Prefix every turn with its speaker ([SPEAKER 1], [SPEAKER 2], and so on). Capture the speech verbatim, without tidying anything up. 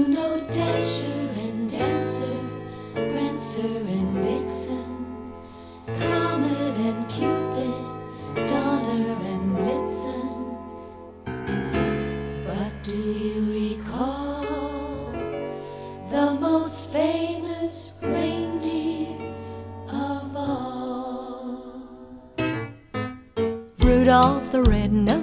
[SPEAKER 1] You know Dasher and Dancer, Prancer and Vixen, Comet and Cupid, Donner and Blitzen. But do you recall the most famous reindeer of all?
[SPEAKER 2] Rudolph the red-nosed